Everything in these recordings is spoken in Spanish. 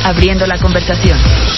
abriendo la conversación.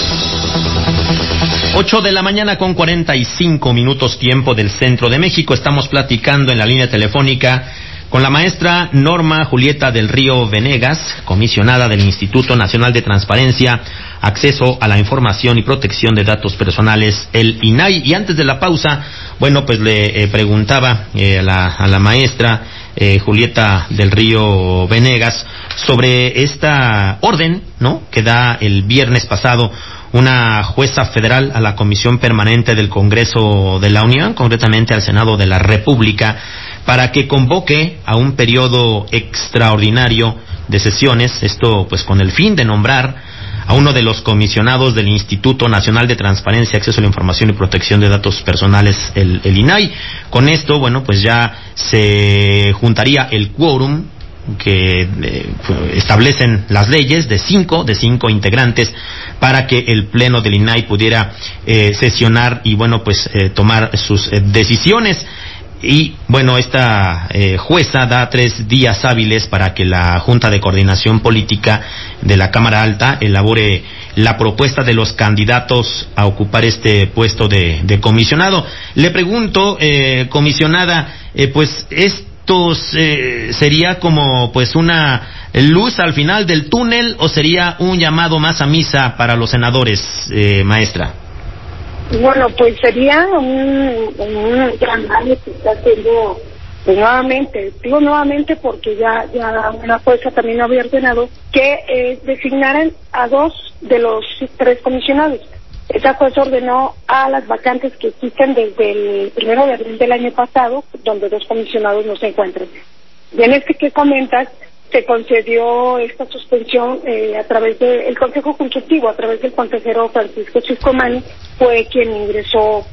8 de la mañana con 45 minutos tiempo del centro de México. Estamos platicando en la línea telefónica con la maestra Norma Julieta del Río Venegas, comisionada del Instituto Nacional de Transparencia, Acceso a la Información y Protección de Datos Personales, el INAI. Y antes de la pausa, bueno, pues le preguntaba a la maestra Julieta del Río Venegas sobre esta orden, ¿no?, que da el viernes pasado una jueza federal a la Comisión Permanente del Congreso de la Unión, concretamente al Senado de la República, para que convoque a un periodo extraordinario de sesiones, esto pues con el fin de nombrar a uno de los comisionados del Instituto Nacional de Transparencia, Acceso a la Información y Protección de Datos Personales, el INAI. Con esto, bueno, pues ya se juntaría el quórum que establecen las leyes de cinco integrantes para que el pleno del INAI pudiera sesionar y, bueno, pues tomar sus decisiones. Y bueno, esta jueza da 3 días hábiles para que la Junta de Coordinación Política de la Cámara Alta elabore la propuesta de los candidatos a ocupar este puesto de comisionado. Le pregunto, comisionada, pues esto sería como pues una luz al final del túnel, ¿o sería un llamado más a misa para los senadores, maestra? Bueno, pues sería un gran daño que está haciendo, pues digo nuevamente porque ya una jueza también había ordenado que designaran a 2 de los 3 comisionados. Esa jueza ordenó a las vacantes que existen desde el 1 de abril del año pasado, donde 2 comisionados no se encuentran. Y en este que comentas, se concedió esta suspensión a través del Consejo Consultivo, a través del consejero Francisco Chiscomani, fue quien ingresó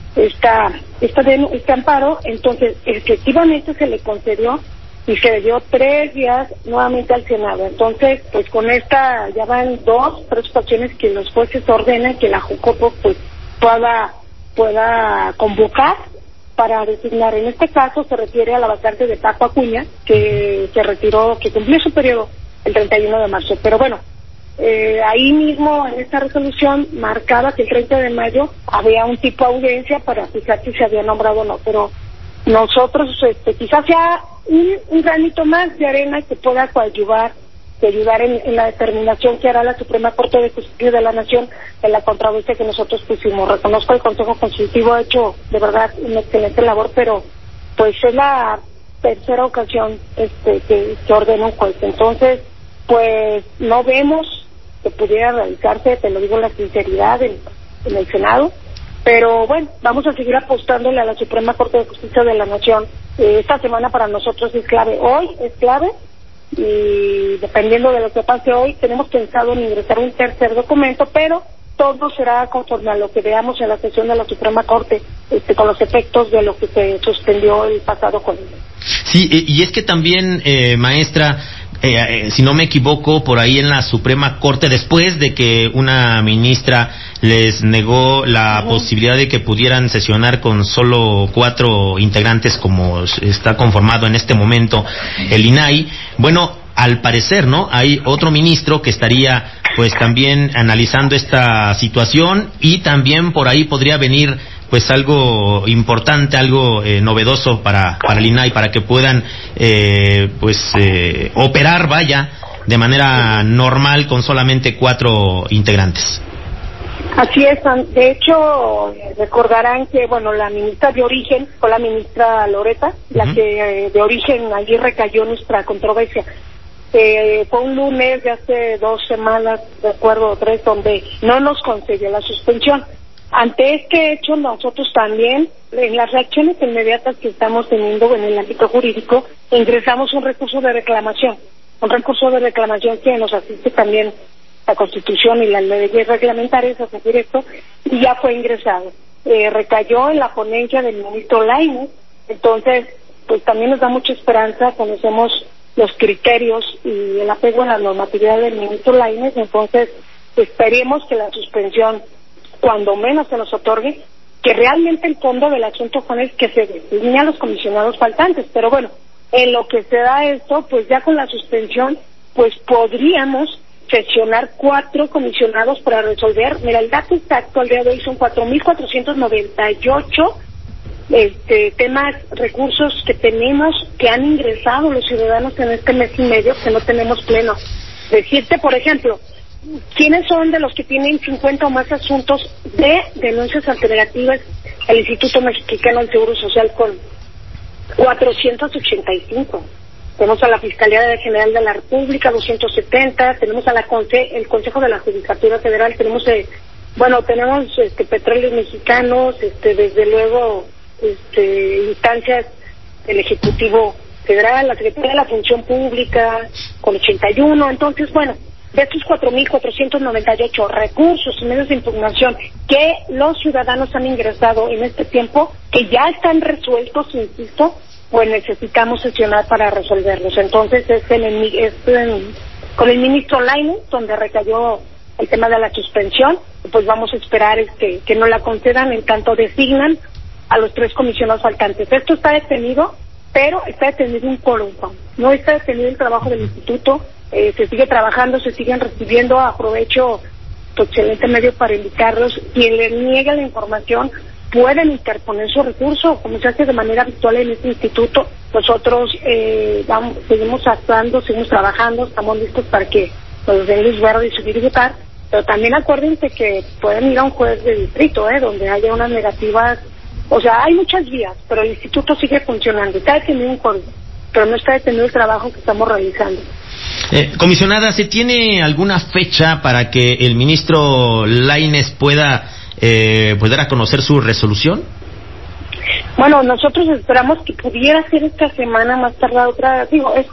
este amparo. Entonces, efectivamente se le concedió y se le dio 3 días nuevamente al Senado. Entonces, pues con esta ya van 3 ocasiones que los jueces ordenan que la Jucopo pues pueda convocar para designar. En este caso se refiere a la vacante de Paco Acuña, que se retiró, que cumplió su periodo el 31 de marzo. Pero bueno, ahí mismo en esta resolución marcaba que el 30 de mayo había un tipo de audiencia para fijar si se había nombrado o no. Pero nosotros quizás sea un granito más de arena que pueda ayudar en la determinación que hará la Suprema Corte de Justicia de la Nación en la controversia que nosotros pusimos. Reconozco el Consejo Consultivo ha hecho de verdad una excelente labor, pero pues es la tercera ocasión que ordena un juez. Entonces, pues no vemos que pudiera realizarse, te lo digo en la sinceridad, en el Senado, pero bueno, vamos a seguir apostándole a la Suprema Corte de Justicia de la Nación. Esta semana para nosotros es clave, hoy es clave, y dependiendo de lo que pase hoy, tenemos pensado en ingresar un tercer documento, pero todo será conforme a lo que veamos en la sesión de la Suprema Corte, con los efectos de lo que se suspendió el pasado jueves. Sí, y es que también, maestra, si no me equivoco, por ahí en la Suprema Corte, después de que una ministra les negó la posibilidad de que pudieran sesionar con solo 4 integrantes, como está conformado en este momento el INAI, bueno, al parecer, ¿no?, hay otro ministro que estaría pues también analizando esta situación, y también por ahí podría venir pues algo importante, algo novedoso para el INAI, para que puedan operar, vaya, de manera normal con solamente 4 integrantes. Así es, de hecho recordarán que la ministra de origen fue la ministra Loreta, la que de origen allí recayó nuestra controversia. Fue un lunes de hace 2 semanas, de acuerdo, o 3, donde no nos concedió la suspensión. Ante este hecho, nosotros también, en las reacciones inmediatas que estamos teniendo en el ámbito jurídico, ingresamos un recurso de reclamación que nos asiste también la Constitución y las leyes reglamentarias a seguir esto, y ya fue ingresado. Recayó en la ponencia del ministro Lainez. Entonces, pues también nos da mucha esperanza, conocemos los criterios y el apego a la normatividad del ministro Lainez. Entonces, esperemos que la suspensión, cuando menos se nos otorgue, que realmente el fondo del asunto, Juan, es que se designen a los comisionados faltantes. Pero bueno, en lo que se da esto, pues ya con la suspensión, pues podríamos sesionar 4 comisionados para resolver. Mira, el dato exacto al día de hoy son 4,498 temas, recursos que tenemos, que han ingresado los ciudadanos en este mes y medio, que no tenemos pleno. Decirte, por ejemplo, ¿quiénes son de los que tienen 50 o más asuntos de denuncias alternativas al Instituto Mexicano del Seguro Social con 485? Tenemos a la Fiscalía General de la República, 270, tenemos a el Consejo de la Judicatura Federal, tenemos Petróleos Mexicanos, desde luego instancias del Ejecutivo Federal, la Secretaría de la Función Pública con 81. Entonces, bueno, de estos 4,498 recursos y medios de impugnación que los ciudadanos han ingresado en este tiempo, que ya están resueltos, insisto, pues necesitamos sesionar para resolverlos. Entonces con el ministro Lainez, donde recayó el tema de la suspensión, pues vamos a esperar que no la concedan en tanto designan a los 3 comisionados faltantes. Esto está detenido, pero está detenido un quórum, no está detenido el trabajo del instituto, se sigue trabajando, se siguen recibiendo. Aprovecho tu excelente medio para invitarlos. Quien le niegue la información pueden interponer su recurso, como se hace de manera habitual en este instituto. Nosotros seguimos actuando, seguimos trabajando, estamos listos para que nos den luz verde y subir y votar, pero también acuérdense que pueden ir a un juez de distrito, donde haya unas negativas. O sea, hay muchas vías, pero el instituto sigue funcionando. Está detenido un código, pero no está detenido el trabajo que estamos realizando. Comisionada, ¿se tiene alguna fecha para que el ministro Lainez pueda dar a conocer su resolución? Bueno, nosotros esperamos que pudiera ser esta semana, más tardar otra.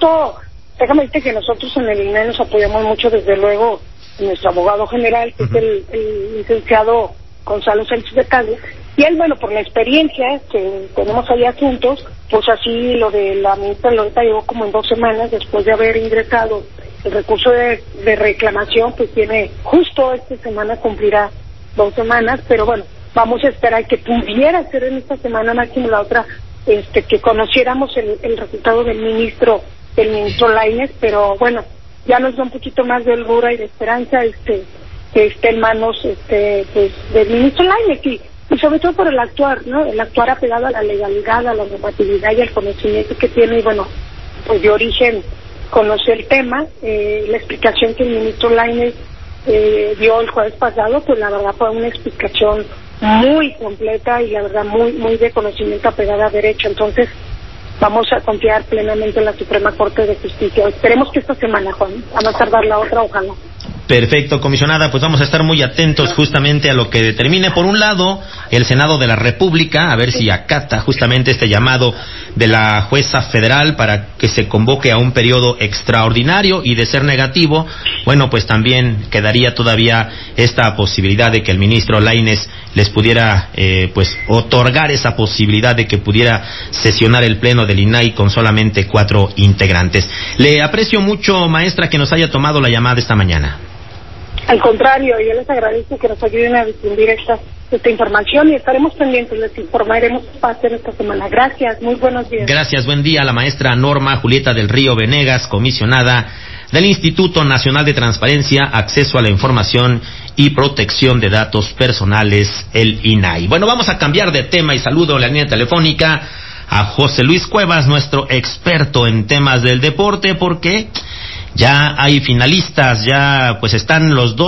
Déjame decirte que nosotros en el INAI nos apoyamos mucho, desde luego, en nuestro abogado general, que es el licenciado Gonzalo Sánchez de Tagle, y él, por la experiencia que tenemos ahí asuntos, pues así lo de la ministra Loreta llegó como en 2 semanas después de haber ingresado el recurso de reclamación, pues tiene justo esta semana cumplirá 2 semanas, pero bueno, vamos a esperar que pudiera ser en esta semana, máximo la otra, que conociéramos el resultado del ministro Lainez, pero bueno, ya nos da un poquito más de holgura y de esperanza que esté en manos pues del ministro Lainez y sobre todo por el actuar, ¿no? El actuar apegado a la legalidad, a la normatividad y al conocimiento que tiene, y bueno, pues de origen conoce el tema. La explicación que el ministro Lainez dio el jueves pasado, pues la verdad fue una explicación muy completa y la verdad muy de conocimiento apegada a derecho. Entonces vamos a confiar plenamente en la Suprema Corte de Justicia. Esperemos que esta semana, Juan, a más tardar la otra, ojalá. Perfecto, comisionada, pues vamos a estar muy atentos justamente a lo que determine, por un lado, el Senado de la República, a ver si acata justamente este llamado de la jueza federal para que se convoque a un periodo extraordinario, y de ser negativo, bueno, pues también quedaría todavía esta posibilidad de que el ministro Lainez les pudiera pues otorgar esa posibilidad de que pudiera sesionar el pleno del INAI con solamente 4 integrantes. Le aprecio mucho, maestra, que nos haya tomado la llamada esta mañana. Al contrario, yo les agradezco que nos ayuden a difundir esta información y estaremos pendientes, les informaremos qué pasa en esta semana. Gracias, muy buenos días. Gracias, buen día. La maestra Norma Julieta del Río Venegas, comisionada del Instituto Nacional de Transparencia, Acceso a la Información y Protección de Datos Personales, el INAI. Bueno, vamos a cambiar de tema y saludo en la línea telefónica a José Luis Cuevas, nuestro experto en temas del deporte, porque ya hay finalistas, ya pues están los 2